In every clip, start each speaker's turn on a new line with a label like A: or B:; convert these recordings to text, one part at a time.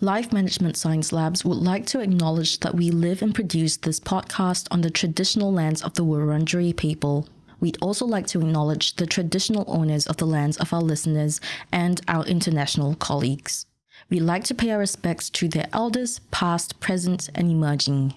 A: Life Management Science Labs would like to acknowledge that we live and produce this podcast on the traditional lands of the Wurundjeri people. We'd also like to acknowledge the traditional owners of the lands of our listeners and our international colleagues. We'd like to pay our respects to their elders, past, present, and emerging.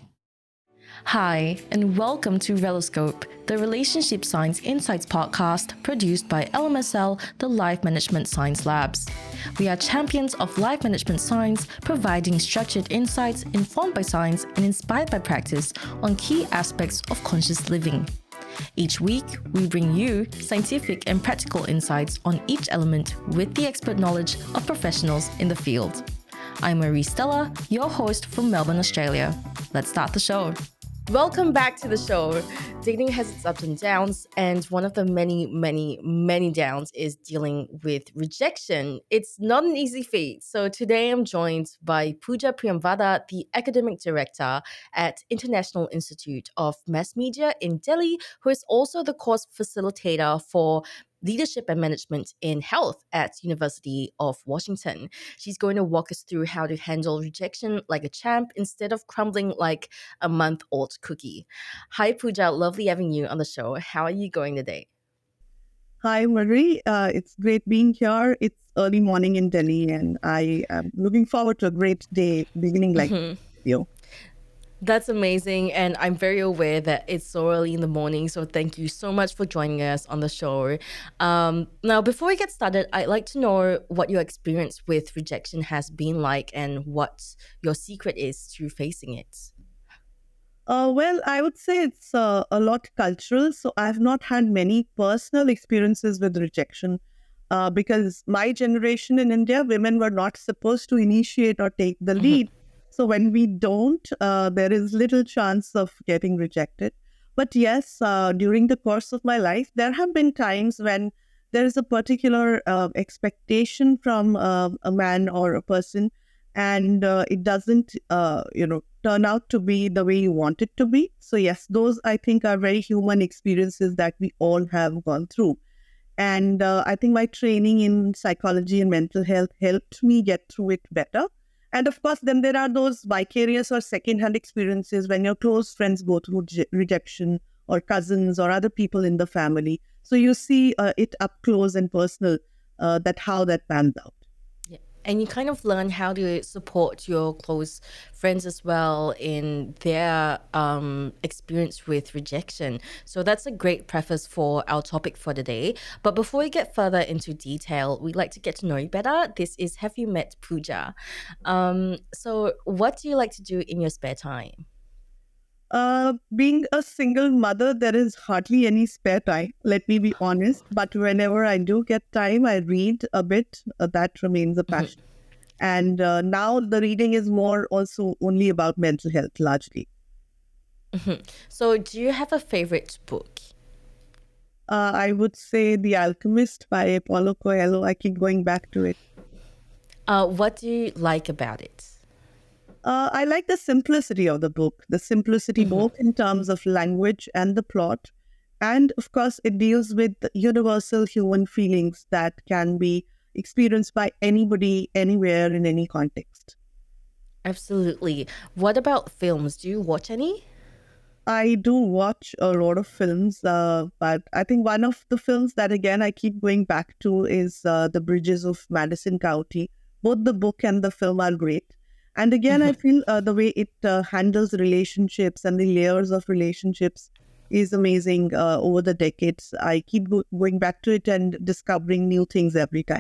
A: Hi, and welcome to Reloscope, the Relationship Science Insights podcast produced by LMSL, the Life Management Science Labs. We are champions of life management science, providing structured insights informed by science and inspired by practice on key aspects of conscious living. Each week, we bring you scientific and practical insights on each element with the expert knowledge of professionals in the field. I'm Marie Stella, your host from Melbourne, Australia. Let's start the show. Welcome back to the show. Dating has its ups and downs, and one of the many downs is dealing with rejection. It's not an easy feat. So today I'm joined by Pooja Priyamvada, the Academic Director at International Institute of Mass Media in Delhi, who is also the course facilitator for Leadership and Management in Health at University of Washington. She's going to walk us through how to handle rejection like a champ instead of crumbling like a month-old cookie. Hi, Pooja. Lovely having you on the show. How are you going today?
B: Hi, Marie. It's great being here. It's early morning in Delhi, and I am looking forward to a great day beginning like you.
A: That's amazing. And I'm very aware that it's so early in the morning. So thank you so much for joining us on the show. Now, before we get started, I'd like to know what your experience with rejection has been like and what your secret is to facing it.
B: Well, I would say it's a lot cultural. So I've not had many personal experiences with rejection because my generation in India, women were not supposed to initiate or take the lead. So when we don't, there is little chance of getting rejected. But yes, during the course of my life, there have been times when there is a particular expectation from a man or a person, and it doesn't, turn out to be the way you want it to be. So yes, those I think are very human experiences that we all have gone through. And I think my training in psychology and mental health helped me get through it better. And of course, then there are those vicarious or secondhand experiences when your close friends go through rejection, or cousins or other people in the family. So you see it up close and personal, that how that pans out.
A: Yeah. And you kind of learn how to support your close friends as well in their experience with rejection. So that's a great preface for our topic for today. But before we get further into detail, we'd like to get to know you better. This is Have You Met Pooja? So what do you like to do in your spare time?
B: Being a single mother, there is hardly any spare time, let me be honest. But whenever I do get time, I read a bit. That remains a passion. And now the reading is more also only about mental health, largely.
A: So do you have a favorite book?
B: I would say The Alchemist by Paulo Coelho. I keep going back to it.
A: What do you like about it?
B: I like the simplicity of the book, the simplicity both in terms of language and the plot. And of course, it deals with universal human feelings that can be experienced by anybody, anywhere, in any context.
A: Absolutely. What about films? Do you watch any?
B: I do watch a lot of films, but I think one of the films that, again, I keep going back to is The Bridges of Madison County. Both the book and the film are great. And again, I feel the way it handles relationships and the layers of relationships is amazing over the decades. I keep going back to it and discovering new things every time.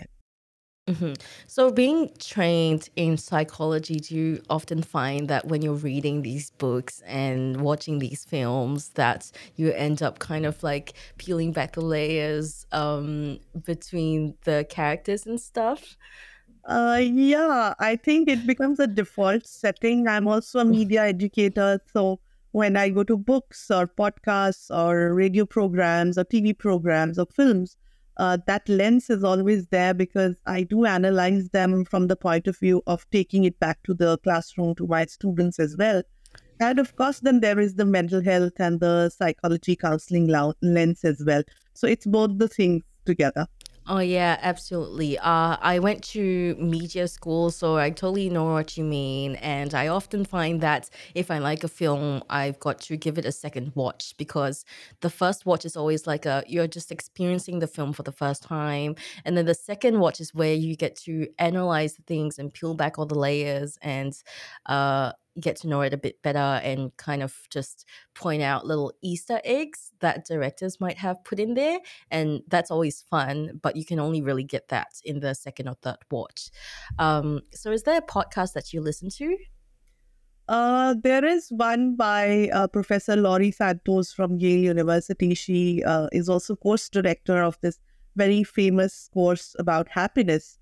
A: So being trained in psychology, do you often find that when you're reading these books and watching these films that you end up kind of like peeling back the layers between the characters and stuff?
B: Yeah, I think it becomes a default setting. I'm also a media educator. So when I go to books or podcasts or radio programs or TV programs or films, that lens is always there because I do analyze them from the point of view of taking it back to the classroom to my students as well. And of course, then there is the mental health and the psychology counseling lens as well. So it's both the things together.
A: Oh yeah, absolutely. I went to media school, so I totally know what you mean. And I often find that if I like a film, I've got to give it a second watch because the first watch is always like you're just experiencing the film for the first time, and then the second watch is where you get to analyze the things and peel back all the layers and get to know it a bit better and kind of just point out little Easter eggs that directors might have put in there, and that's always fun, but you can only really get that in the second or third watch. So is there a podcast that you listen to?
B: There is one by Professor Laurie Santos from Yale University. She is also course director of this very famous course about happiness.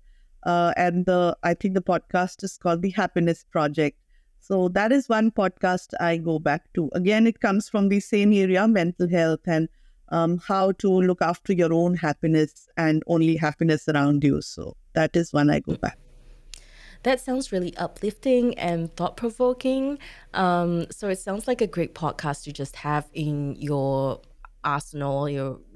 B: I think the podcast is called The Happiness Project. So that is one podcast I go back to. Again, it comes from the same area, mental health, and how to look after your own happiness and only happiness around you. So that is one I go back.
A: That sounds really uplifting and thought provoking. So it sounds like a great podcast to just have in your arsenal,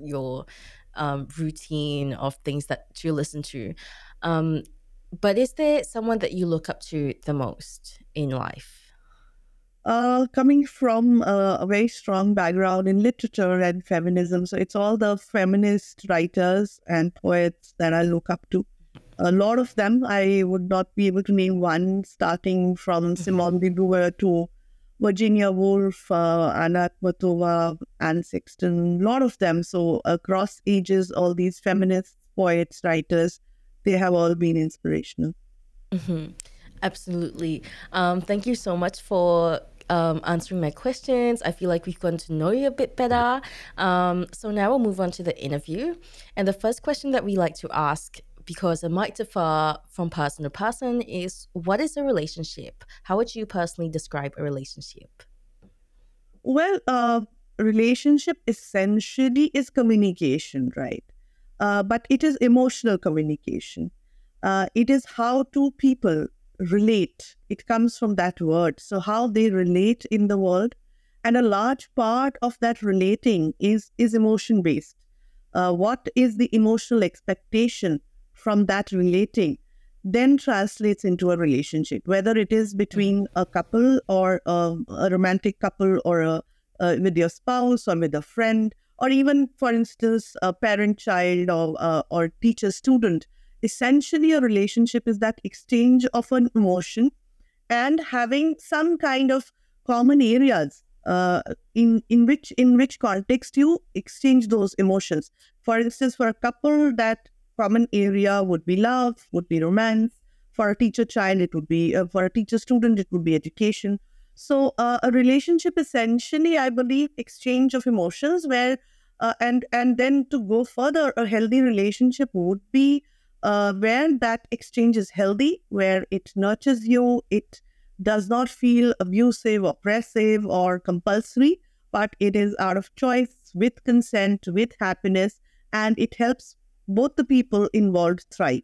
A: your routine of things that you listen to. Um, but is there someone that you look up to the most in life?
B: Coming from a very strong background in literature and feminism, so it's all the feminist writers and poets that I look up to. A lot of them, I would not be able to name one, starting from Simone de Beauvoir to Virginia Woolf, Anna Akhmatova, Anne Sexton, a lot of them. So across ages, all these feminist poets, writers, they have all been inspirational.
A: Mhm. Absolutely. Thank you so much for answering my questions. I feel like we've gotten to know you a bit better. So now we'll move on to the interview. And the first question that we like to ask, because it might differ from person to person, is what is a relationship? How would you personally describe a relationship?
B: Well, relationship essentially is communication, right? But it is emotional communication. It is how two people relate. It comes from that word. So, how they relate in the world. And a large part of that relating is emotion based. What is the emotional expectation from that relating then translates into a relationship, whether it is between a couple or a romantic couple or with your spouse or with a friend, or even, for instance, a parent-child or teacher-student. Essentially, a relationship is that exchange of an emotion and having some kind of common areas in which context you exchange those emotions. For instance, for a couple, that common area would be love, would be romance. For a teacher child, it would be for a teacher student, it would be education. So a relationship essentially, I believe, exchange of emotions where and then to go further, a healthy relationship would be where that exchange is healthy, where it nurtures you, it does not feel abusive, oppressive, or compulsory, but it is out of choice, with consent, with happiness, and it helps both the people involved thrive.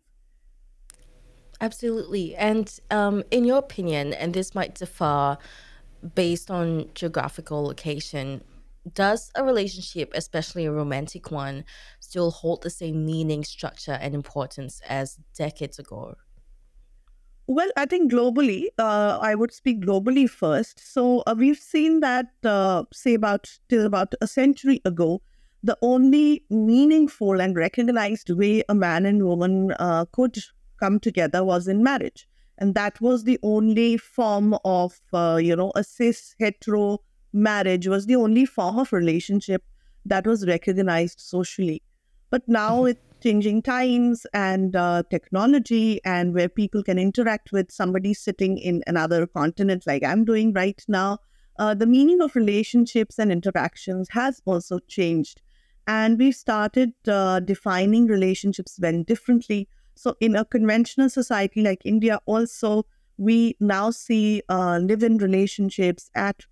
A: Absolutely. And in your opinion, and this might differ based on geographical location, does a relationship, especially a romantic one, still hold the same meaning, structure, and importance as decades ago?
B: Well, I think globally, I would speak globally first. So we've seen that, say, about till about a century ago, the only meaningful and recognized way a man and woman could come together was in marriage, and that was the only form of, a cis hetero marriage was the only form of relationship that was recognized socially. But now, with changing times and technology, and where people can interact with somebody sitting in another continent, like I'm doing right now, the meaning of relationships and interactions has also changed. And we've started defining relationships very differently. So, in a conventional society like India, also, we now see live in relationships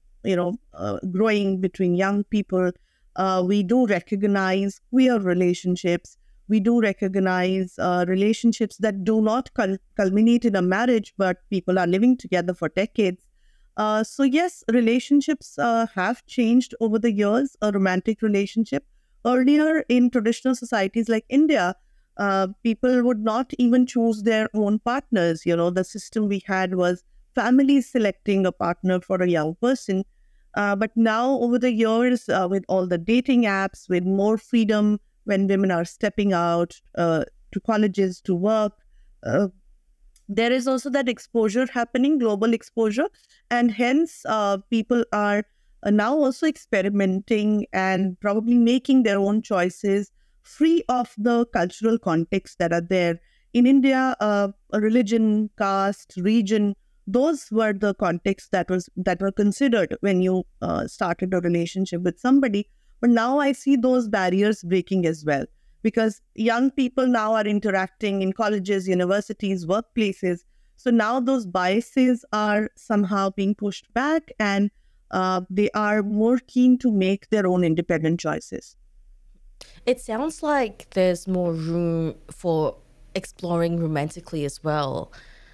B: growing between young people. We do recognize queer relationships. We do recognize relationships that do not culminate in a marriage, but people are living together for decades. So, yes, relationships have changed over the years. A romantic relationship earlier in traditional societies like India, People would not even choose their own partners. The system we had was families selecting a partner for a young person. But now, over the years, with all the dating apps, with more freedom when women are stepping out to colleges to work, uh, there is also that exposure happening, global exposure, and hence people are now also experimenting and probably making their own choices free of the cultural context that are there in India. A religion, caste, region, those were the contexts that were considered when you started a relationship with somebody. But now I see those barriers breaking as well, because young people now are interacting in colleges, universities, workplaces. So now those biases are somehow being pushed back, and they are more keen to make their own independent choices.
A: It sounds like there's more room for exploring romantically as well.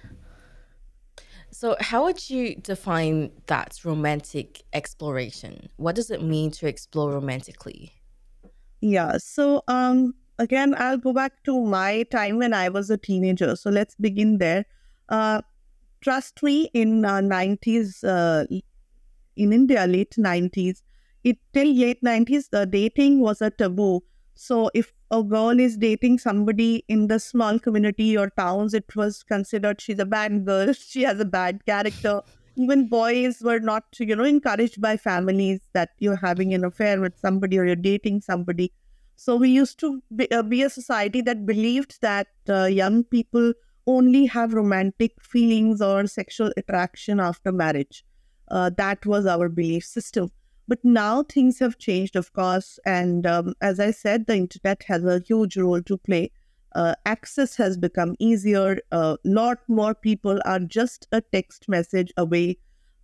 A: So, how would you define that romantic exploration? What does it mean to explore romantically?
B: Yeah. So again, I'll go back to my time when I was a teenager. So let's begin there. Uh, Trust me, in 90s, in India, late 90s, it till late 90s, the dating was a taboo. So if a girl is dating somebody in the small community or towns, it was considered she's a bad girl, she has a bad character. Even boys were not, encouraged by families that you're having an affair with somebody or you're dating somebody. So we used to be a society that believed that young people only have romantic feelings or sexual attraction after marriage. That was our belief system. But now things have changed, of course. And as I said, the internet has a huge role to play. Access has become easier. A lot more people are just a text message away.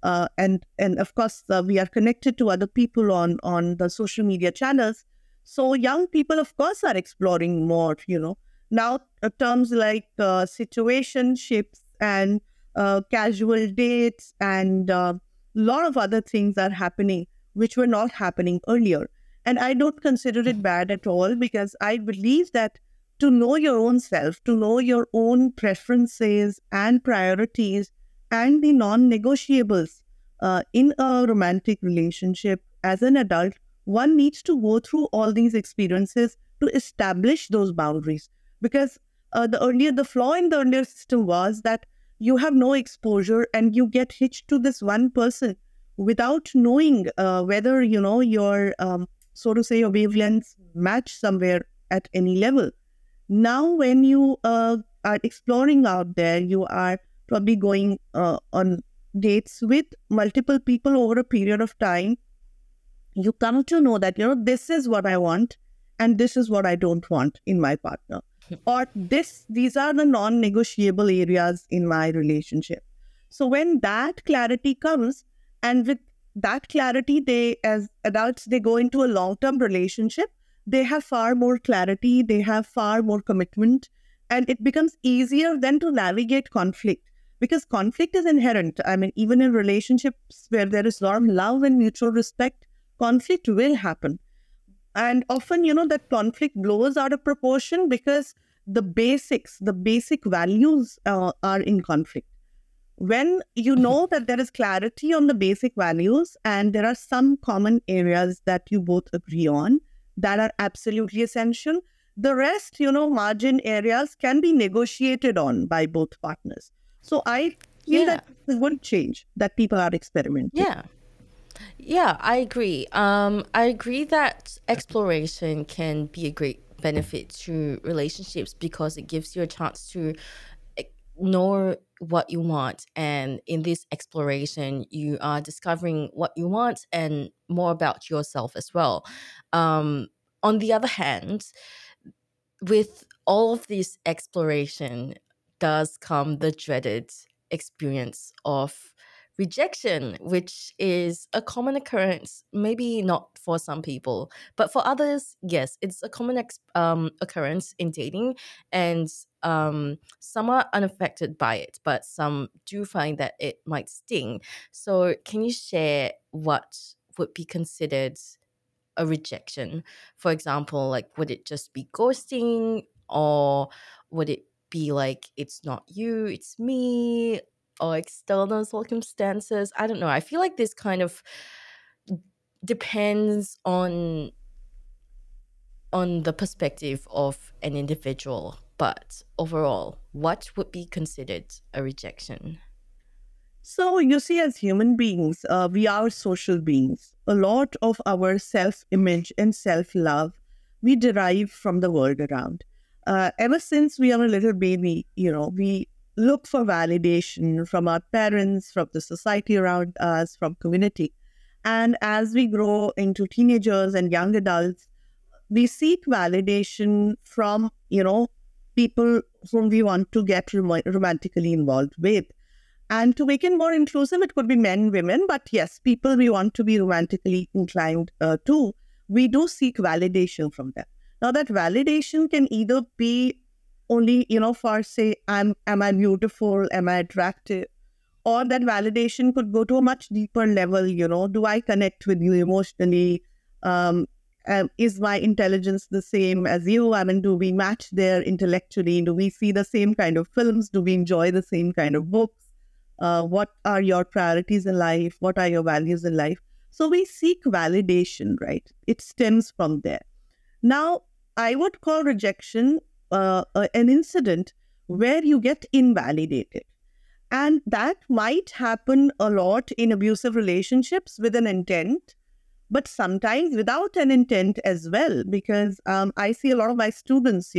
B: And of course, we are connected to other people on the social media channels. So young people, of course, are exploring more. Now terms like situationships and casual dates and lot of other things are happening which were not happening earlier. And I don't consider it bad at all, because I believe that to know your own self, to know your own preferences and priorities and the non negotiables in a romantic relationship as an adult, one needs to go through all these experiences to establish those boundaries. Because the flaw in the earlier system was that you have no exposure and you get hitched to this one person without knowing whether your so to say your wavelengths match somewhere at any level. Now when you are exploring out there, you are probably going on dates with multiple people over a period of time. You come to know that this is what I want and this is what I don't want in my partner, or these are the non-negotiable areas in my relationship. So when that clarity comes, and with that clarity, they as adults, they go into a long-term relationship, they have far more clarity, they have far more commitment, and it becomes easier then to navigate conflict, because conflict is inherent. I mean, even in relationships where there is a lot of love and mutual respect, conflict will happen. And often, that conflict blows out of proportion because the basic values are in conflict. When you know that there is clarity on the basic values and there are some common areas that you both agree on that are absolutely essential, the rest, margin areas can be negotiated on by both partners. So I feel
A: Yeah,
B: that it's a good change that people are experimenting.
A: yeah, yeah, I agree. I agree that exploration can be a great benefit to relationships because it gives you a chance to know what you want. And in this exploration, you are discovering what you want and more about yourself as well. On the other hand, with all of this exploration does come the dreaded experience of rejection, which is a common occurrence, maybe not for some people, but for others, yes, it's a common occurrence in dating. And some are unaffected by it, but some do find that it might sting. So, can you share what would be considered a rejection? For example, like would it just be ghosting? or would it be like it's not you, it's me, or external circumstances? I don't know. I feel like this kind of depends on the perspective of an individual. But overall, what would be considered a rejection?
B: So, you see, as human beings, we are social beings. A lot of our self image and self love we derive from the world around. Ever since we are a little baby, we look for validation from our parents, from the society around us, from community. And as we grow into teenagers and young adults, we seek validation from, people whom we want to get romantically involved with. And to make it more inclusive, it could be men, women, but yes, people we want to be romantically inclined to, we do seek validation from them. Now, that validation can either be only, for say, am I beautiful? Am I attractive? Or that validation could go to a much deeper level, do I connect with you emotionally? Um, is my intelligence the same as you? I mean, do we match there intellectually? Do we see the same kind of films? Do we enjoy the same kind of books? What are your priorities in life? What are your values in life? So we seek validation, right? It stems from there. Now, I would call rejection an incident where you get invalidated. And that might happen a lot in abusive relationships with an intent, but sometimes without an intent as well, because I see a lot of my students,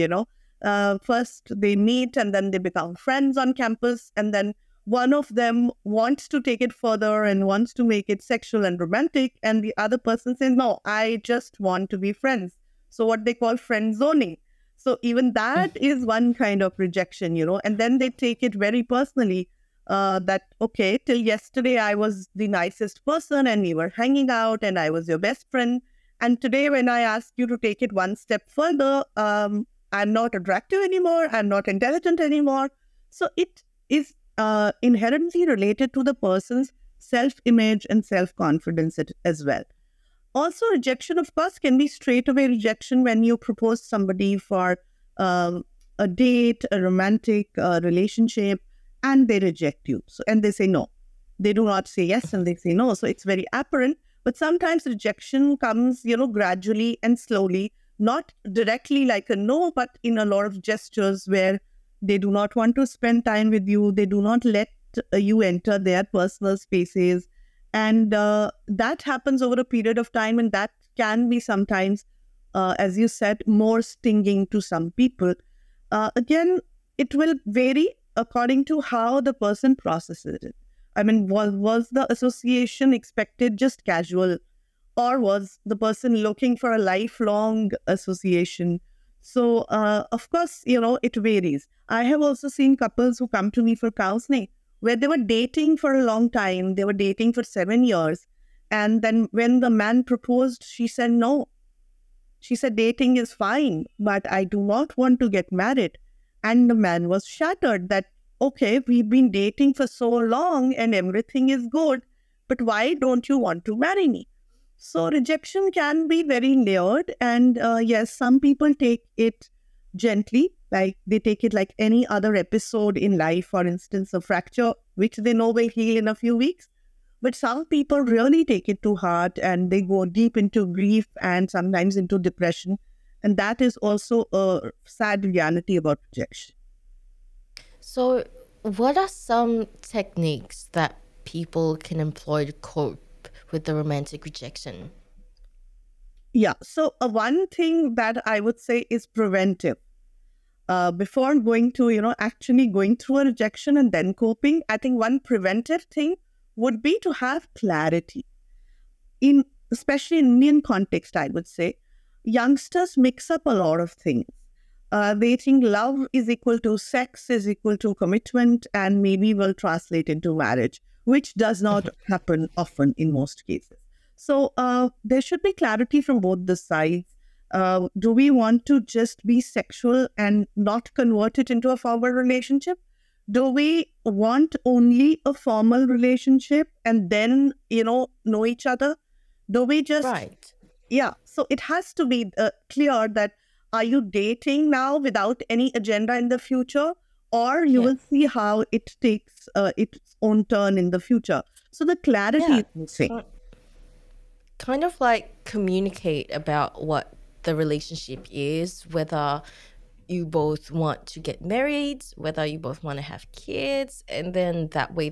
B: first they meet and then they become friends on campus, and then one of them wants to take it further and wants to make it sexual and romantic, and the other person says, no, I just want to be friends. So what they call friend zoning. So even that is one kind of rejection, and then they take it very personally. That, okay, till yesterday I was the nicest person and we were hanging out and I was your best friend. And today when I ask you to take it one step further, I'm not attractive anymore. I'm not intelligent anymore. So it is inherently related to the person's self-image and self-confidence as well. Also, rejection, of course, can be straight away rejection when you propose somebody for a date, a romantic relationship, and they reject you. So, and they say no. They do not say yes and they say no. So it's very apparent. But sometimes rejection comes, gradually and slowly, not directly like a no, but in a lot of gestures where they do not want to spend time with you. They do not let you enter their personal spaces. And that happens over a period of time. And that can be sometimes, as you said, more stinging to some people. Again, it will vary according to how the person processes it. I mean, was the association expected just casual, or was the person looking for a lifelong association? So, of course, it varies. I have also seen couples who come to me for counseling where they were dating for a long time. They were dating for 7 years. And then when the man proposed, she said no. She said, dating is fine, but I do not want to get married. And the man was shattered that, okay, we've been dating for so long and everything is good, but why don't you want to marry me? So rejection can be very layered. And yes, some people take it gently, like they take it like any other episode in life, for instance, a fracture, which they know will heal in a few weeks. But some people really take it to heart and they go deep into grief and sometimes into depression. And that is also a sad reality about rejection.
A: So, what are some techniques that people can employ to cope with the romantic rejection?
B: Yeah. So, one thing that I would say is preventive. Before going to, actually going through a rejection and then coping, I think one preventive thing would be to have clarity. In especially in Indian context, I would say, youngsters mix up a lot of things. They think love is equal to sex, is equal to commitment, and maybe will translate into marriage, which does not happen often in most cases. So there should be clarity from both the sides. Do we want to just be sexual and not convert it into a formal relationship? Do we want only a formal relationship and then, know each other? Do we just,
A: Right.
B: yeah. So it has to be clear that Are you dating now without any agenda in the future? Or you
A: Yeah.
B: will see how it takes its own turn in the future. So the clarity
A: Yeah.
B: is missing.
A: Kind of like communicate about what the relationship is, whether you both want to get married, whether you both want to have kids, and then that way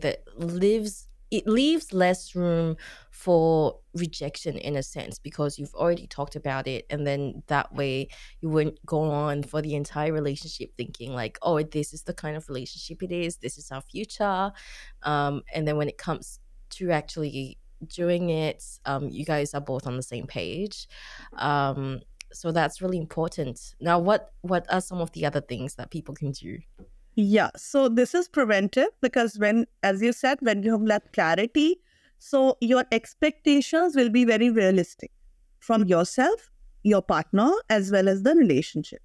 A: it leaves less room for rejection in a sense, because you've already talked about it, and then that way you wouldn't go on for the entire relationship thinking like, oh, this is the kind of relationship it is, this is our future. And then when it comes to actually doing it, you guys are both on the same page. So that's really important. Now, what are some of the other things that people can do?
B: Yeah, so this is preventive because when, as you said, when you have that clarity, so your expectations will be very realistic from yourself, your partner, as well as the relationship.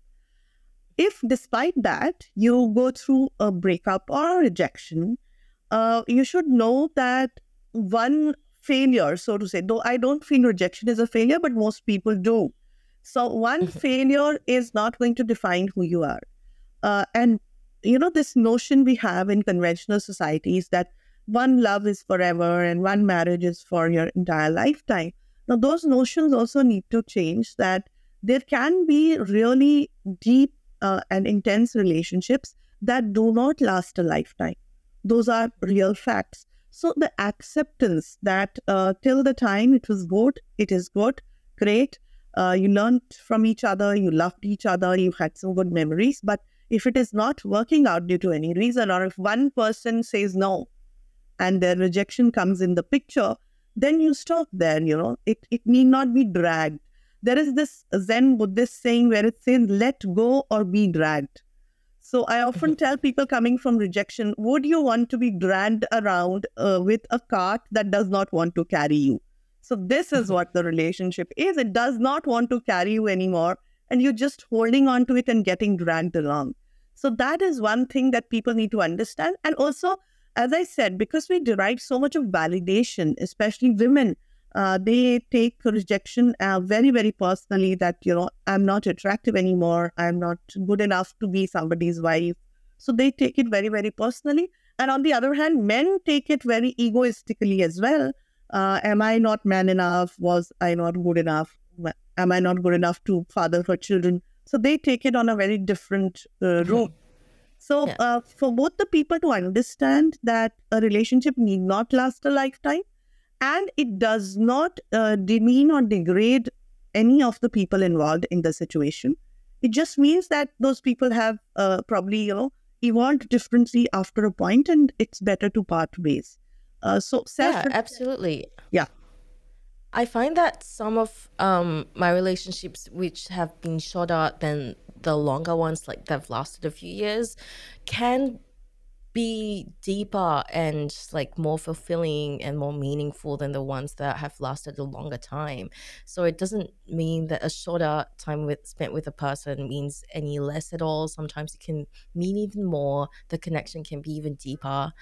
B: If despite that you go through a breakup or a rejection, you should know that one failure, so to say, though I don't feel rejection is a failure, but most people do. So one failure is not going to define who you are. And this notion we have in conventional societies that one love is forever and one marriage is for your entire lifetime. Now, those notions also need to change, that there can be really deep and intense relationships that do not last a lifetime. Those are real facts. So, the acceptance that till the time it was good, it is good, great. You learned from each other, you loved each other, you had some good memories. But if it is not working out due to any reason, or if one person says no and their rejection comes in the picture, then you stop there. It need not be dragged. There is this Zen Buddhist saying where it says, let go or be dragged. So I often tell people coming from rejection, would you want to be dragged around with a cart that does not want to carry you? So this is what the relationship is. It does not want to carry you anymore, and you're just holding on to it and getting dragged along. So that is one thing that people need to understand. And also, as I said, because we derive so much of validation, especially women, they take rejection very, very personally, that, I'm not attractive anymore. I'm not good enough to be somebody's wife. So they take it very, very personally. And on the other hand, men take it very egoistically as well. Am I not man enough? Was I not good enough? Am I not good enough to father her children? So they take it on a very different route. So
A: Yeah.
B: for both the people to understand that a relationship need not last a lifetime, and it does not demean or degrade any of the people involved in the situation. It just means that those people have probably, evolved differently after a point, and it's better to part ways. So self,
A: Yeah, absolutely.
B: yeah.
A: I find that some of my relationships which have been shorter than the longer ones, like they've lasted a few years, can be deeper and like more fulfilling and more meaningful than the ones that have lasted a longer time. So it doesn't mean that a shorter time spent with a person means any less at all. Sometimes it can mean even more. The connection can be even deeper.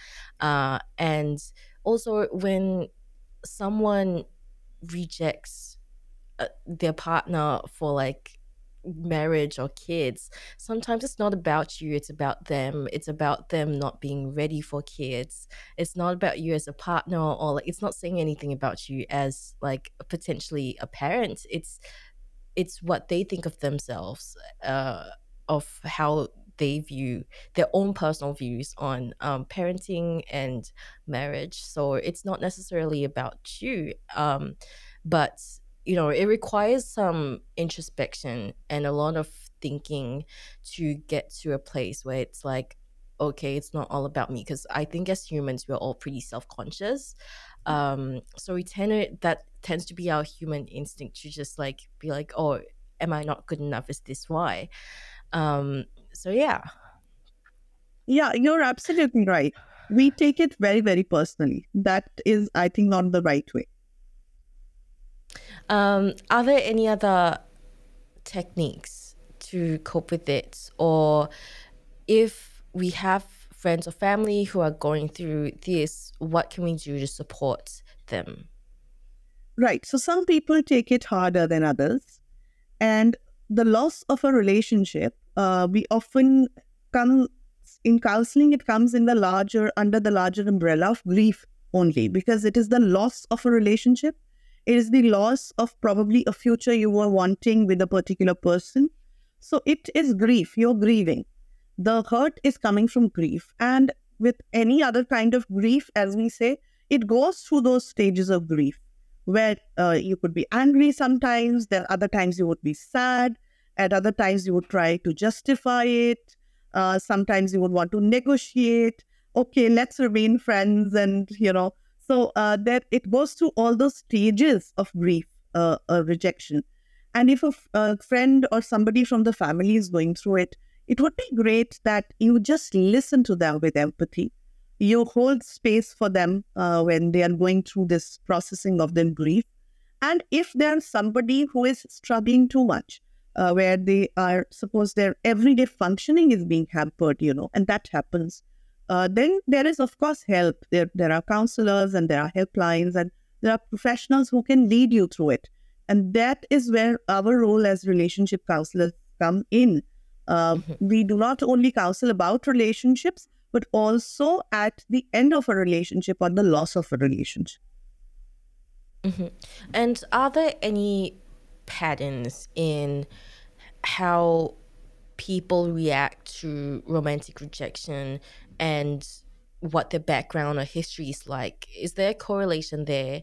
A: And also when someone rejects their partner for like marriage or kids, sometimes it's not about you, it's about them. It's about them not being ready for kids. It's not about you as a partner, or like it's not saying anything about you as like potentially a parent. It's what they think of themselves, of how they view their own personal views on parenting and marriage. So it's not necessarily about you, but it requires some introspection and a lot of thinking to get to a place where it's like, okay, it's not all about me, because I think as humans we're all pretty self-conscious. So that tends to be our human instinct to just like be like, oh, am I not good enough, is this why? So yeah.
B: Yeah, you're absolutely right. We take it very, very personally. That is, I think, not the right way.
A: Are there any other techniques to cope with it, or if we have friends or family who are going through this, what can we do to support them?
B: Right. So some people take it harder than others. And the loss of a relationship, we often come in counseling, it comes in the larger, under the larger umbrella of grief only, because it is the loss of a relationship. It is the loss of probably a future you were wanting with a particular person. So it is grief, you're grieving. The hurt is coming from grief. And with any other kind of grief, as we say, it goes through those stages of grief where you could be angry sometimes, then other times you would be sad, at other times you would try to justify it, sometimes you would want to negotiate, okay, let's remain friends, and so that it goes through all those stages of grief, rejection. And if a friend or somebody from the family is going through it, it would be great that you just listen to them with empathy. You hold space for them when they are going through this processing of their grief. And if there's somebody who is struggling too much, where they are, suppose their everyday functioning is being hampered, and that happens, then there is, of course, help. There are counselors and there are helplines and there are professionals who can lead you through it. And that is where our role as relationship counselors come in. We do not only counsel about relationships, but also at the end of a relationship or the loss of a relationship.
C: And are there any patterns in how people react to romantic rejection and what their background or history is like? Is there a correlation there?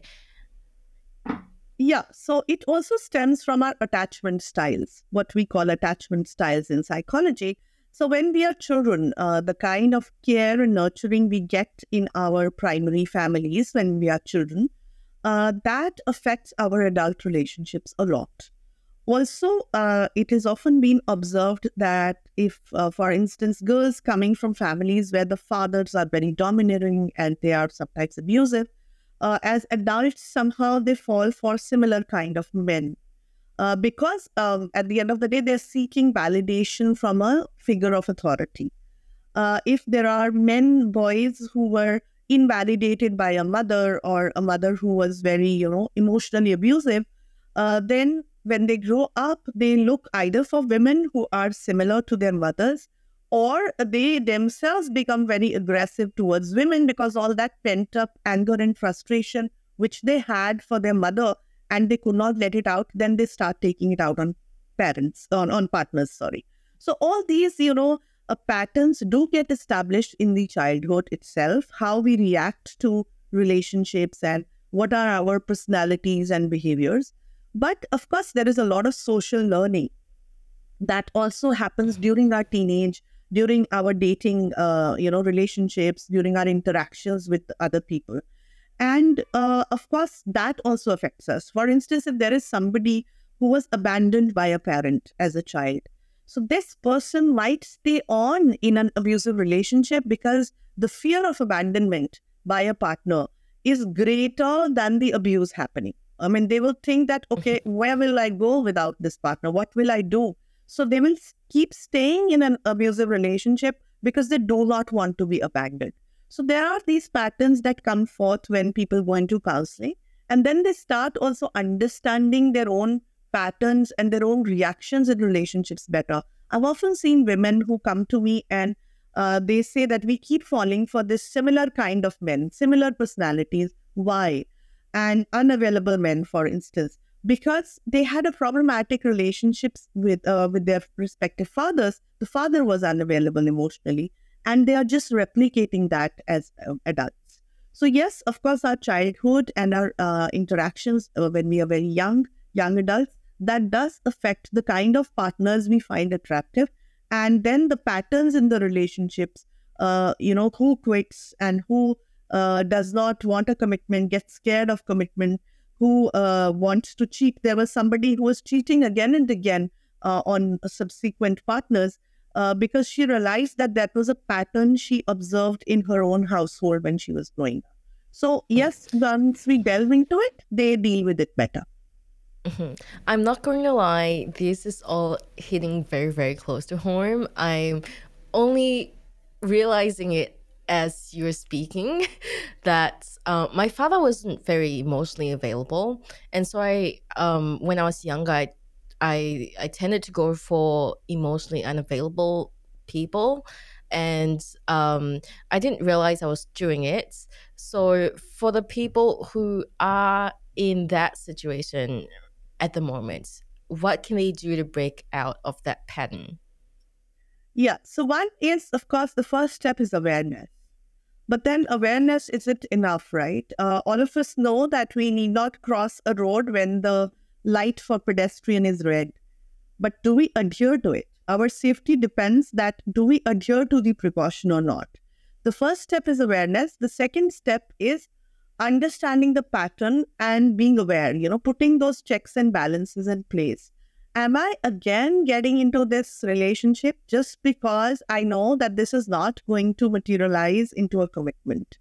B: Yeah, so it also stems from our attachment styles, what we call attachment styles in psychology. So when we are children, the kind of care and nurturing we get in our primary families when we are children, that affects our adult relationships a lot. Also, it has often been observed that if, for instance, girls coming from families where the fathers are very domineering and they are sometimes abusive, as adults, somehow they fall for similar kind of men. Because at the end of the day, they're seeking validation from a figure of authority. If there are boys who were invalidated by a mother, or a mother who was very, emotionally abusive, then when they grow up, they look either for women who are similar to their mothers, or they themselves become very aggressive towards women because all that pent up anger and frustration which they had for their mother and they could not let it out, then they start taking it out on partners, sorry. So all these, patterns do get established in the childhood itself, how we react to relationships and what are our personalities and behaviors. But of course, there is a lot of social learning that also happens during our teenage, during our dating, relationships, during our interactions with other people. And of course, that also affects us. For instance, if there is somebody who was abandoned by a parent as a child, so this person might stay on in an abusive relationship because the fear of abandonment by a partner is greater than the abuse happening. I mean, they will think that, okay, where will I go without this partner? What will I do? So they will keep staying in an abusive relationship because they do not want to be abandoned. So there are these patterns that come forth when people go into counseling, and then they start also understanding their own patterns and their own reactions in relationships better. I've often seen women who come to me and they say that we keep falling for this similar kind of men, similar personalities. Why? And unavailable men, for instance, because they had a problematic relationships with their respective fathers. The father was unavailable emotionally, and they are just replicating that as adults. So yes, of course, our childhood and our interactions when we are very young adults, that does affect the kind of partners we find attractive. And then the patterns in the relationships, who quits and who does not want a commitment, gets scared of commitment, who wants to cheat. There was somebody who was cheating again and again on subsequent partners because she realized that was a pattern she observed in her own household when she was growing up. So yes, once we delve into it, they deal with it better.
C: I'm not going to lie, this is all hitting very, very close to home. I'm only realizing it as you're speaking that my father wasn't very emotionally available. And so when I was younger, I tended to go for emotionally unavailable people, and I didn't realize I was doing it. So for the people who are in that situation at the moment, what can they do to break out of that pattern?
B: Yeah. So one is, of course, the first step is awareness. But then awareness isn't enough, right? All of us know that we need not cross a road when the light for pedestrian is red. But do we adhere to it? Our safety depends that do we adhere to the precaution or not? The first step is awareness. The second step is understanding the pattern and being aware, putting those checks and balances in place. Am I again getting into this relationship just because I know that this is not going to materialize into a commitment?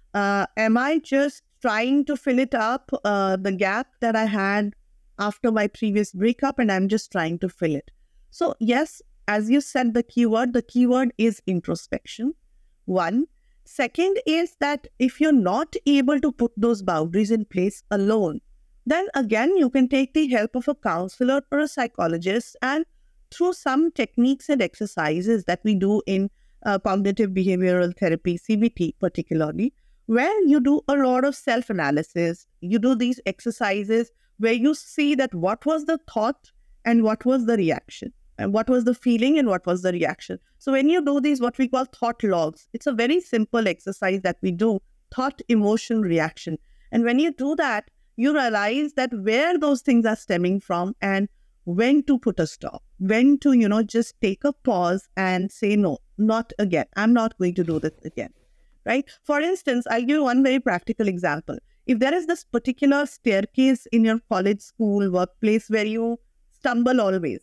B: Am I just trying to fill it up, the gap that I had after my previous breakup, and I'm just trying to fill it? So, yes, as you said, the keyword is introspection. One. Second is that if you're not able to put those boundaries in place alone, then again, you can take the help of a counselor or a psychologist, and through some techniques and exercises that we do in cognitive behavioral therapy, CBT particularly, where you do a lot of self-analysis. You do these exercises where you see that what was the thought and what was the reaction, and what was the feeling and what was the reaction. So when you do these, what we call thought logs, it's a very simple exercise that we do, thought, emotion, reaction. And when you do that, you realize that where those things are stemming from and when to put a stop, when to, just take a pause and say, no, not again. I'm not going to do this again, right? For instance, I'll give you one very practical example. If there is this particular staircase in your college, school, workplace where you stumble always,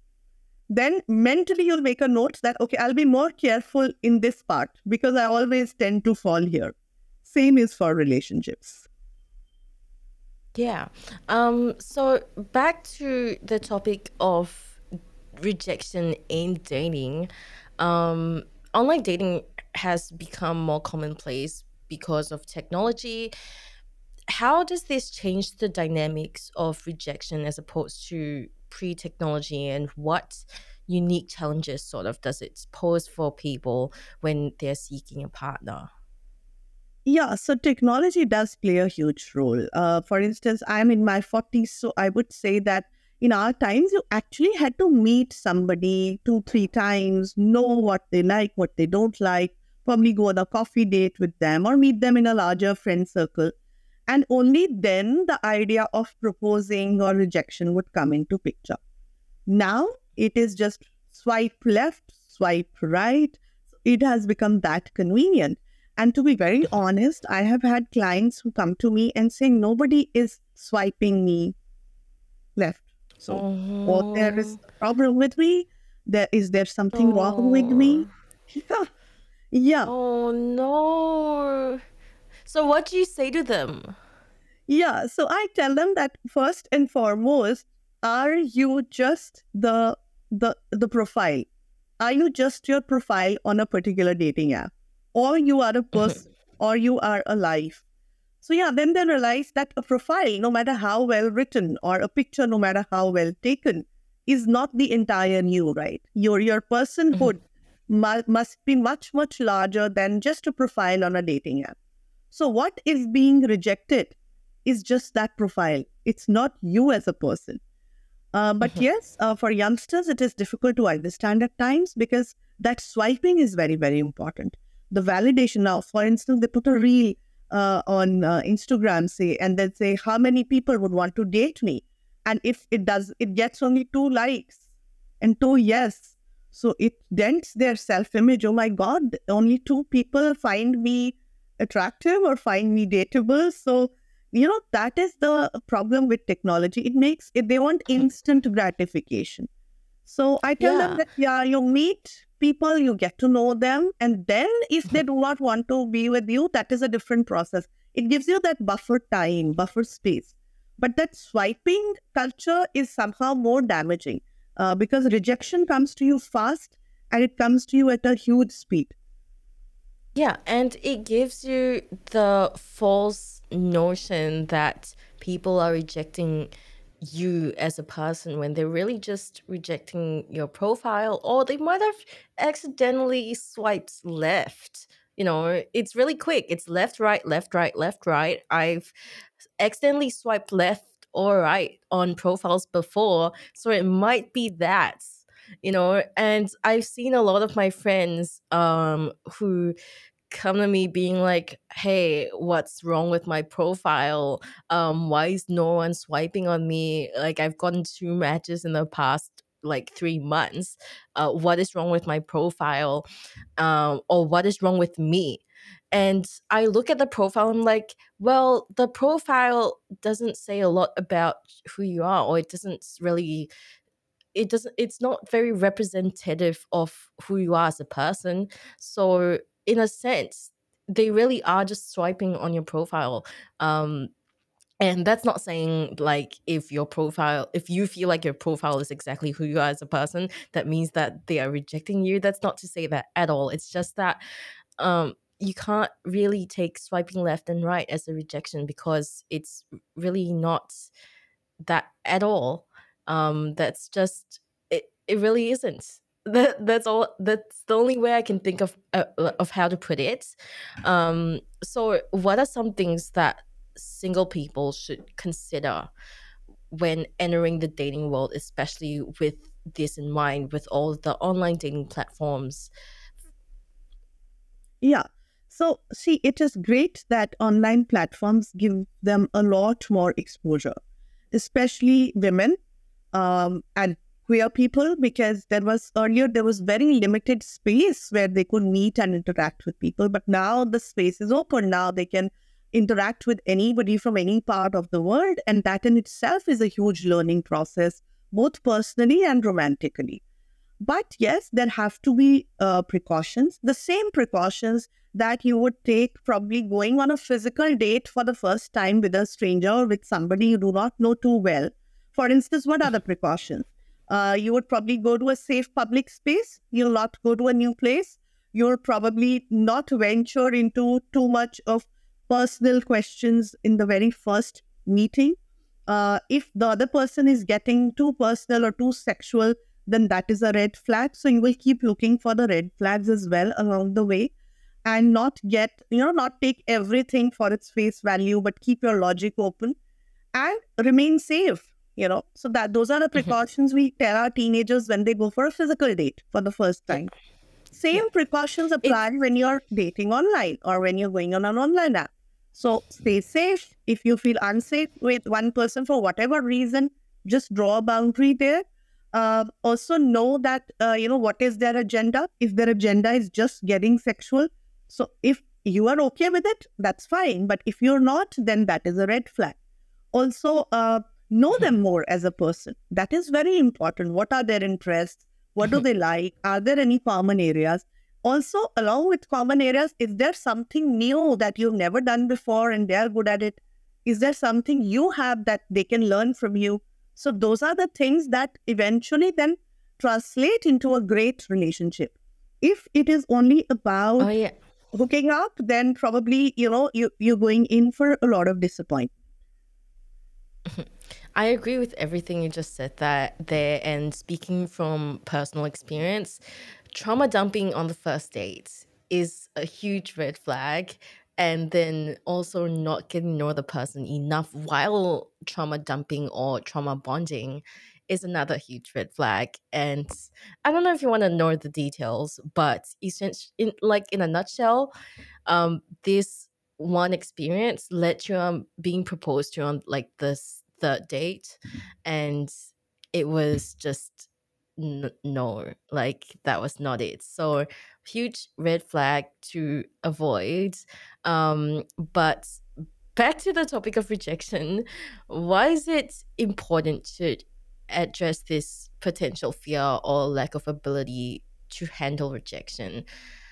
B: then mentally you'll make a note that, okay, I'll be more careful in this part because I always tend to fall here. Same is for relationships.
C: Yeah. So back to the topic of rejection in dating. Online dating has become more commonplace because of technology. How does this change the dynamics of rejection as opposed to pre-technology, and what unique challenges sort of does it pose for people when they're seeking a partner?
B: Yeah, so technology does play a huge role. For instance, I'm in my 40s, so I would say that in our times, you actually had to meet somebody 2, 3 times, know what they like, what they don't like, probably go on a coffee date with them or meet them in a larger friend circle. And only then the idea of proposing or rejection would come into picture. Now it is just swipe left, swipe right. It has become that convenient. And to be very honest, I have had clients who come to me and say, nobody is swiping me left. So, or there is
C: Oh,
B: a problem with me. There something wrong with me?
C: oh,
B: Yeah. Yeah.
C: oh no. So what do you say to them?
B: Yeah. So I tell them that first and foremost, are you just the profile? Are you just your profile on a particular dating app? Or you are a person, or you are alive? So yeah, then they realize that a profile, no matter how well written, or a picture, no matter how well taken, is not the entire you, right? Your personhood must be much, much larger than just a profile on a dating app. So what is being rejected is just that profile. It's not you as a person. But yes, for youngsters, it is difficult to understand at times because that swiping is very, very important. The validation now, for instance, they put a reel on Instagram, say, and then say how many people would want to date me, and if it gets only 2 likes and 2 yes, so it dents their self-image. Oh my God, only 2 people find me attractive or find me dateable. So that is the problem with technology. It makes it, they want instant gratification. So I tell them
C: Yeah.
B: that, yeah, you meet people, you get to know them. And then if they do not want to be with you, that is a different process. It gives you that buffer time, buffer space. But that swiping culture is somehow more damaging because rejection comes to you fast and it comes to you at a huge speed.
C: Yeah, and it gives you the false notion that people are rejecting you as a person when they're really just rejecting your profile, or they might have accidentally swiped left. It's really quick. It's left, right, left, right, left, right. I've accidentally swiped left or right on profiles before, so it might be that. And I've seen a lot of my friends who come to me being like, hey, what's wrong with my profile? Why is no one swiping on me? Like, I've gotten 2 matches in the past like 3 months. What is wrong with my profile? Or what is wrong with me? And I look at the profile, I'm like, well, the profile doesn't say a lot about who you are, or it's not very representative of who you are as a person. So in a sense, they really are just swiping on your profile. And that's not saying like if you feel like your profile is exactly who you are as a person, that means that they are rejecting you. That's not to say that at all. It's just that you can't really take swiping left and right as a rejection, because it's really not that at all. That's just it really isn't. That's all. That's the only way I can think of how to put it. So what are some things that single people should consider when entering the dating world, especially with this in mind, with all the online dating platforms?
B: Yeah. So, see, it is great that online platforms give them a lot more exposure, especially women and queer people, because there was very limited space where they could meet and interact with people. But now the space is open. Now they can interact with anybody from any part of the world. And that in itself is a huge learning process, both personally and romantically. But yes, there have to be precautions, the same precautions that you would take probably going on a physical date for the first time with a stranger or with somebody you do not know too well. For instance, what are the precautions? You would probably go to a safe public space. You'll not go to a new place. You'll probably not venture into too much of personal questions in the very first meeting. If the other person is getting too personal or too sexual, then that is a red flag. So you will keep looking for the red flags as well along the way, and not take everything for its face value, but keep your logic open and remain safe. So that those are the
C: Mhm.
B: precautions we tell our teenagers when they go for a physical date for the first
C: Yeah.
B: time.
C: Yeah.
B: Same precautions
C: It's
B: apply when you're dating online or when you're going on an online app. So stay safe. If you feel unsafe with one person for whatever reason, just draw a boundary there. Also know that, what is their agenda. If their agenda is just getting sexual, so if you are okay with it, that's fine. But if you're not, then that is a red flag. Also, know them more as a person. That is very important. What are their interests? What do they like? Are there any common areas? Also, along with common areas, is there something new that you've never done before and they're good at it? Is there something you have that they can learn from you? So, those are the things that eventually then translate into a great relationship. If it is only
C: oh
B: about
C: yeah.
B: hooking up, then probably, you're going in for a lot of disappointment.
C: I agree with everything you just said there. And speaking from personal experience, trauma dumping on the first date is a huge red flag. And then also not getting to know the person enough while trauma dumping or trauma bonding is another huge red flag. And I don't know if you want to know the details, but essentially, in a nutshell, this one experience led to being proposed to on like this third date, and it was just no, like that was not it. So huge red flag to avoid. But back to the topic of rejection, why is it important to address this potential fear or lack of ability to handle rejection?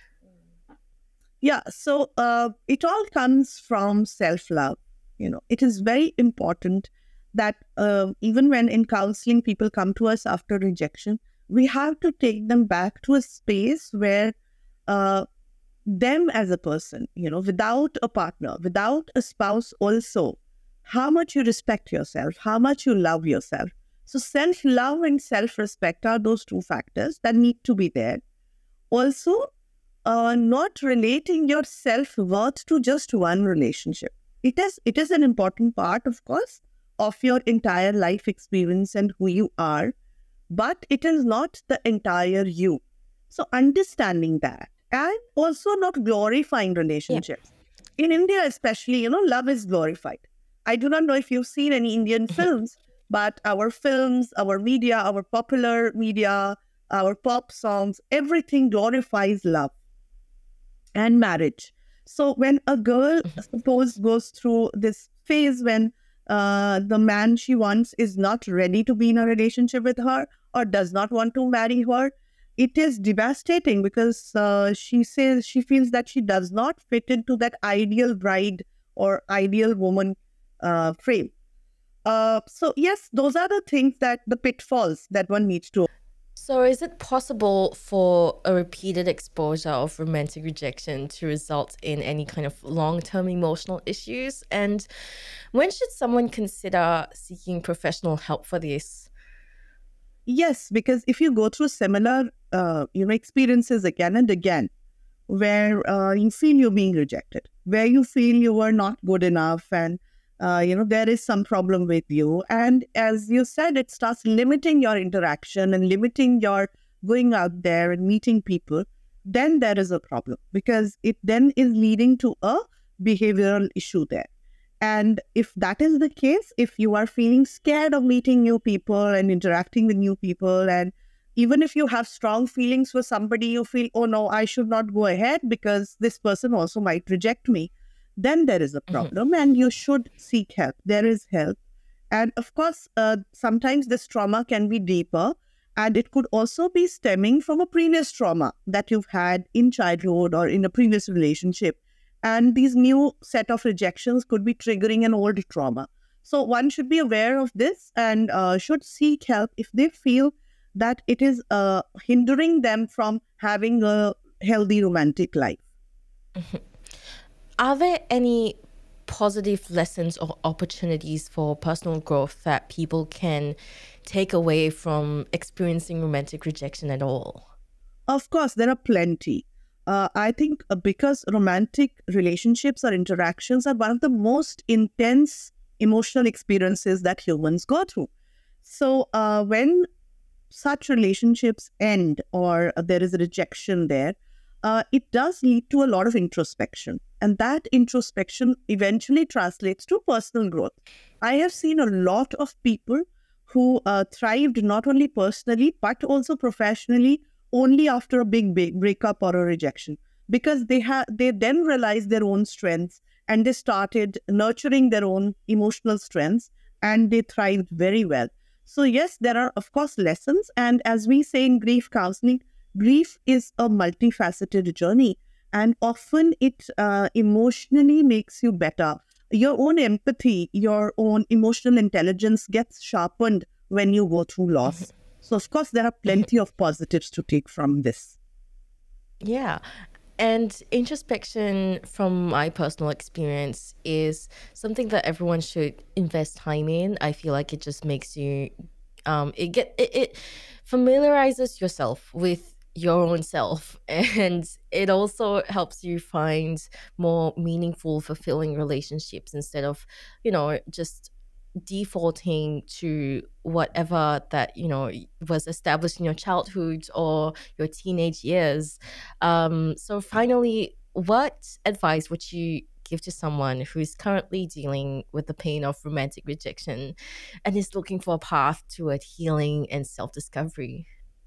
B: Yeah, so it all comes from self love. It is very important that even when in counseling people come to us after rejection, we have to take them back to a space where uh, them as a person, without a partner, without a spouse, also how much you respect yourself, how much you love yourself. So self-love and self-respect are those two factors that need to be there. Also, not relating your self-worth to just one relationship. It is an important part, of course, of your entire life experience and who you are, but it is not the entire you. So understanding that, and also not glorifying
C: Yeah.
B: relationships. In India, especially, love is glorified. I do not know if you've seen any Indian films, but our films, our media, our popular media, our pop songs, everything glorifies love and marriage. So when a girl, suppose, goes through this phase when the man she wants is not ready to be in a relationship with her or does not want to marry her, it is devastating because she says she feels that she does not fit into that ideal bride or ideal woman frame. So yes, those are the things, that the pitfalls that one needs to.
C: So, is it possible for a repeated exposure of romantic rejection to result in any kind of long term emotional issues? And when should someone consider seeking professional help for this?
B: Yes, because if you go through similar, experiences again and again, where you feel you're being rejected, where you feel you were not good enough, and there is some problem with you, and as you said, it starts limiting your interaction and limiting your going out there and meeting people, then there is a problem because it then is leading to a behavioral issue there. And if that is the case, if you are feeling scared of meeting new people and interacting with new people, and even if you have strong feelings for somebody, you feel, oh no, I should not go ahead because this person also might reject me, then there is a
C: Mhm.
B: problem and you should seek help. There is help. And of course, sometimes this trauma can be deeper, and it could also be stemming from a previous trauma that you've had in childhood or in a previous relationship. And these new set of rejections could be triggering an old trauma. So one should be aware of this and should seek help if they feel that it is hindering them from having a healthy romantic life.
C: Are there any positive lessons or opportunities for personal growth that people can take away from experiencing romantic rejection at all?
B: Of course, there are plenty. I think because romantic relationships or interactions are one of the most intense emotional experiences that humans go through. So, when such relationships end or there is a rejection there, it does lead to a lot of introspection. And that introspection eventually translates to personal growth. I have seen a lot of people who thrived not only personally, but also professionally only after a big breakup or a rejection because they then realized their own strengths and they started nurturing their own emotional strengths and they thrived very well. So, yes, there are, of course, lessons. And as we say in grief counseling, grief is a multifaceted journey. And often it emotionally makes you better. Your own empathy, your own emotional intelligence gets sharpened when you go through loss. So, of course, there are plenty of positives to take from this.
C: Yeah. And introspection, from my personal experience, is something that everyone should invest time in. I feel like it just makes you, it familiarizes yourself with your own self, and it also helps you find more meaningful, fulfilling relationships instead of, just defaulting to whatever that was established in your childhood or your teenage years. So finally, what advice would you give to someone who's currently dealing with the pain of romantic rejection and is looking for a path toward healing and self-discovery?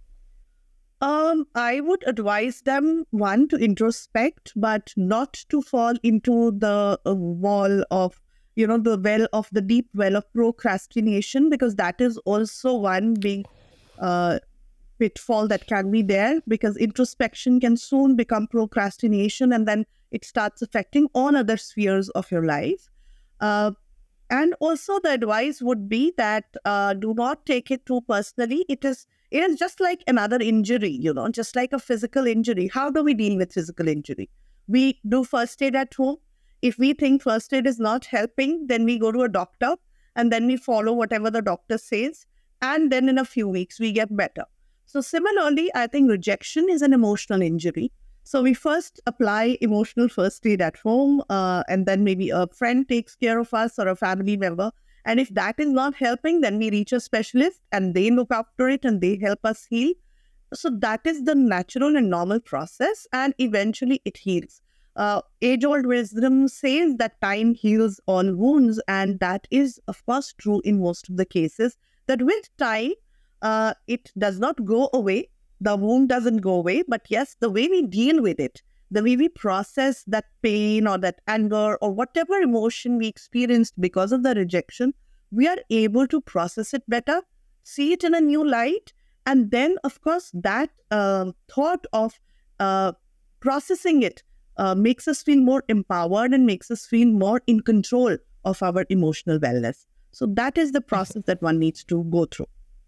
B: I would advise them, one, to introspect, but not to fall into the wall of, the well of the deep well of procrastination, because that is also one big uh, pitfall that can be there, because introspection can soon become procrastination and then it starts affecting all other spheres of your life. Uh, and also the advice would be that do not take it too personally. It is just like another injury, just like a physical injury. How do we deal with physical injury? We do first aid at home. if we think first aid is not helping, then we go to a doctor and then we follow whatever the doctor says. And then in a few weeks, we get better. So similarly, I think rejection is an emotional injury. So we first apply emotional first aid at home, and then maybe a friend takes care of us or a family member. And if that is not helping, then we reach a specialist and they look after it and they help us heal. So that is the natural and normal process, and eventually it heals. Age-old wisdom says that time heals all wounds, and that is, of course, true in most of the cases. That with time, it does not go away. The wound doesn't go away, but yes, the way we deal with it, the way we process that pain or that anger or whatever emotion we experienced because of the rejection, we are able to process it better, see it in a new light, and then, of course, that thought of processing it makes us feel more empowered and makes us feel more in control of our emotional wellness. So that is the process that one needs to go through.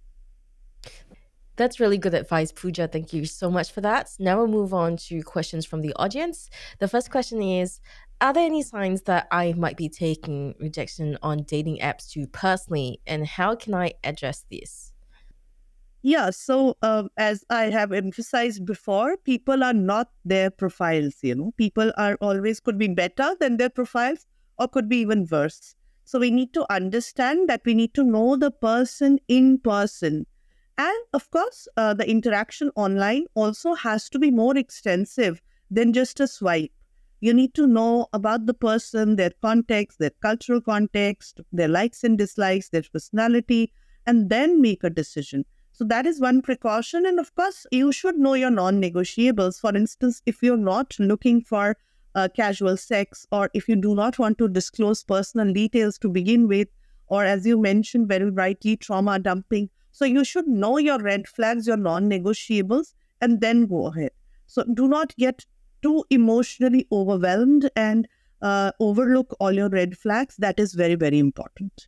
C: That's really good advice, Pooja. Thank you so much for that. Now we'll move on to questions from the audience. The first question is, are there any signs that I might be taking rejection on dating apps too personally, and how can I address this?
B: Yeah, so as I have emphasized before, people are not their profiles, People are always could be better than their profiles or could be even worse. So we need to understand that we need to know the person in person. And of course, the interaction online also has to be more extensive than just a swipe. You need to know about the person, their context, their cultural context, their likes and dislikes, their personality, and then make a decision. So that is one precaution. And of course, you should know your non-negotiables. For instance, if you're not looking for casual sex, or if you do not want to disclose personal details to begin with, or as you mentioned very rightly, trauma dumping. So you should know your red flags, your non-negotiables, and then go ahead. So do not get too emotionally overwhelmed and overlook all your red flags. That is very, very important.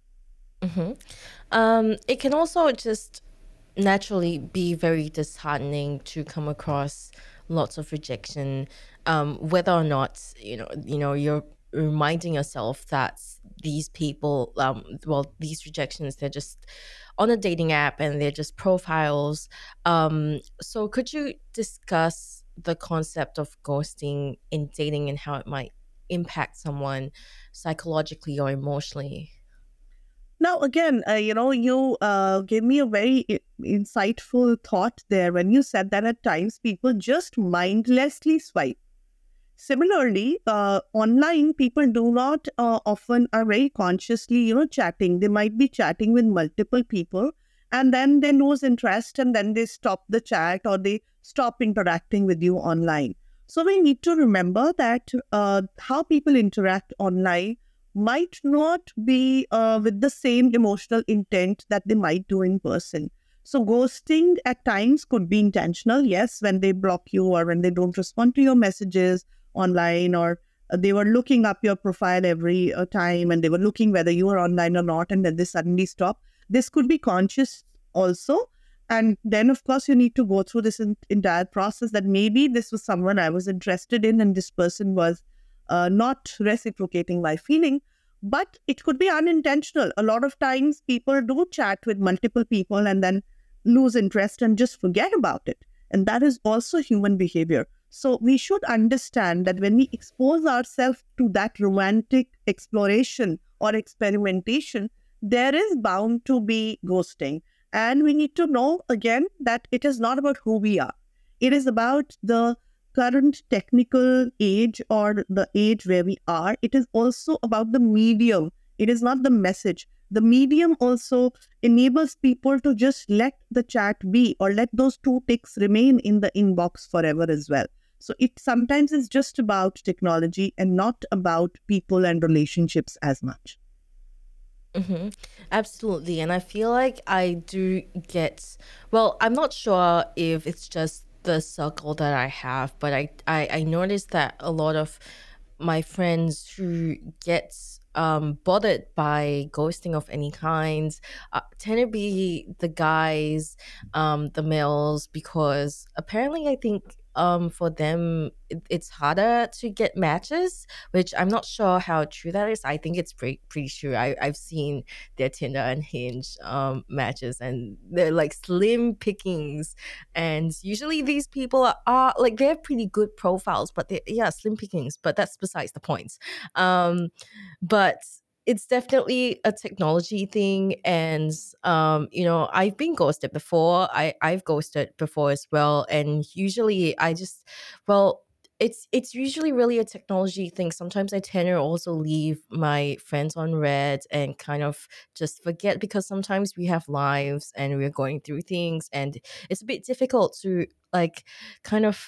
C: It can also just naturally be very disheartening to come across lots of rejection, whether or not you're reminding yourself that these people, these rejections, they're just on a dating app and they're just profiles. So could you discuss the concept of ghosting in dating and how it might impact someone psychologically or emotionally?
B: Now, again, you gave me a very insightful thought there when you said that at times people just mindlessly swipe. Similarly, online, people do not often are very consciously, chatting. They might be chatting with multiple people and then they lose interest and then they stop the chat or they stop interacting with you online. So we need to remember that how people interact online might not be with the same emotional intent that they might do in person. So ghosting at times could be intentional, yes, when they block you or when they don't respond to your messages online, or they were looking up your profile every time and they were looking whether you were online or not, and then they suddenly stop. This could be conscious also. And then, of course, you need to go through this entire process that maybe this was someone I was interested in and this person was not reciprocating my feeling. But it could be unintentional. A lot of times people do chat with multiple people and then lose interest and just forget about it. And that is also human behavior. So we should understand that when we expose ourselves to that romantic exploration or experimentation, there is bound to be ghosting. And we need to know, again, that it is not about who we are. It is about the current technical age or the age where we are. It is also about the medium. It is not the message. The medium also enables people to just let the chat be or let those two ticks remain in the inbox forever as well. So it sometimes is just about technology and not about people and relationships as much.
C: Mm-hmm. Absolutely. And I feel like I do get, well, I'm not sure if it's just the circle that I have, but I noticed that a lot of my friends who get bothered by ghosting of any kind tend to be the guys, the males, because apparently I think for them it's harder to get matches, which I'm not sure how true that is. I think it's pretty true. I've seen their Tinder and Hinge matches, and they're like slim pickings, and usually these people are like, they have pretty good profiles, but they slim pickings, but that's besides the point. But it's definitely a technology thing, and I've been ghosted before. I've ghosted before as well, and usually it's usually really a technology thing. Sometimes I tend to also leave my friends on red and kind of just forget, because sometimes we have lives and we're going through things, and it's a bit difficult to like kind of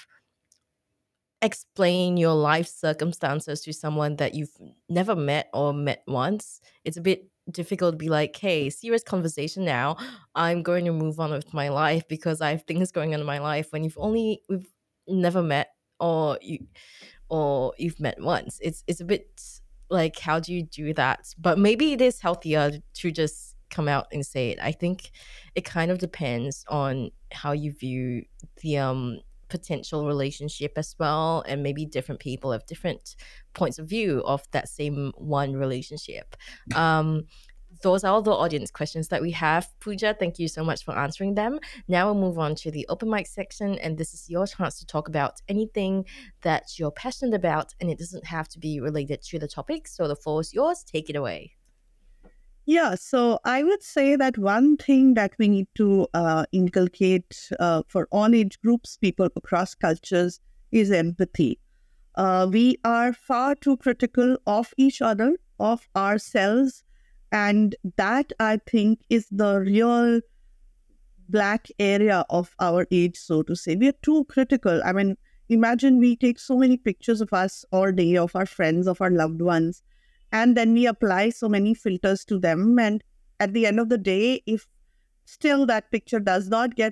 C: explain your life circumstances to someone that you've never met or met once. It's a bit difficult to be like, hey, serious conversation now. I'm going to move on with my life because I have things going on in my life, when we've never met, or you've met once. It's a bit like, how do you do that? But maybe it is healthier to just come out and say it. I think it kind of depends on how you view the potential relationship as well, and maybe different people have different points of view of that same one relationship. Those are all the audience questions that we have. Pooja, thank you so much for answering them. Now we'll move on to the open mic section, and this is your chance to talk about anything that you're passionate about, and it doesn't have to be related to the topic. So the floor is yours. Take it away.
B: Yeah, so I would say that one thing that we need to inculcate for all age groups, people across cultures, is empathy. We are far too critical of each other, of ourselves, and that, I think, is the real black area of our age, so to say. We are too critical. I mean, imagine we take so many pictures of us all day, of our friends, of our loved ones, and then we apply so many filters to them. And at the end of the day, if still that picture does not get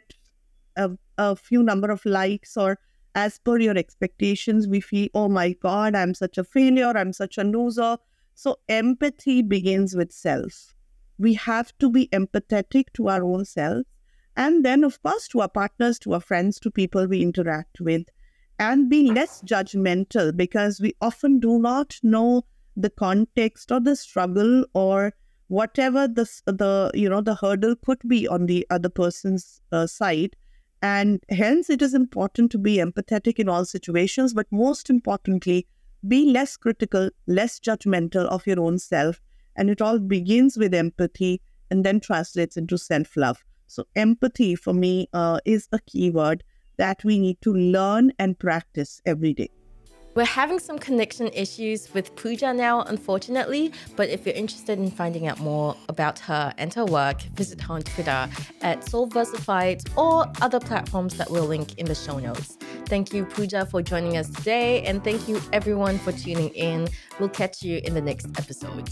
B: a few number of likes or as per your expectations, we feel, oh my God, I'm such a failure, I'm such a loser. So empathy begins with self. We have to be empathetic to our own self, and then, of course, to our partners, to our friends, to people we interact with, and be less judgmental, because we often do not know the context or the struggle or whatever the hurdle could be on the other person's side. And hence, it is important to be empathetic in all situations, but most importantly, be less critical, less judgmental of your own self. And it all begins with empathy and then translates into self-love. So empathy for me is a key word that we need to learn and practice every day.
C: We're having some connection issues with Pooja now, unfortunately, but if you're interested in finding out more about her and her work, visit her on Twitter at Soulversified or other platforms that we'll link in the show notes. Thank you, Pooja, for joining us today, and thank you everyone for tuning in. We'll catch you in the next episode.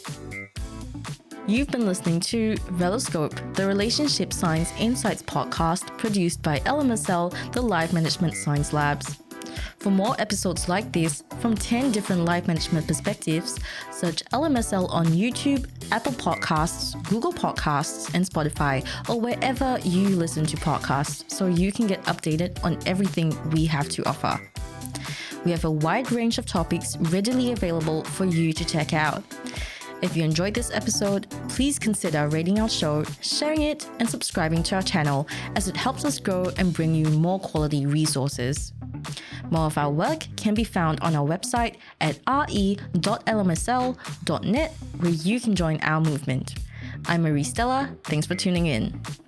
A: You've been listening to Reloscope, the Relationship Science Insights podcast produced by LMSL, the Life Management Science Labs. For more episodes like this from 10 different life management perspectives, search LMSL on YouTube, Apple Podcasts, Google Podcasts, and Spotify, or wherever you listen to podcasts, so you can get updated on everything we have to offer. We have a wide range of topics readily available for you to check out. If you enjoyed this episode, please consider rating our show, sharing it, and subscribing to our channel, as it helps us grow and bring you more quality resources. More of our work can be found on our website at re.lmsl.net, where you can join our movement. I'm Marie Stella. Thanks for tuning in.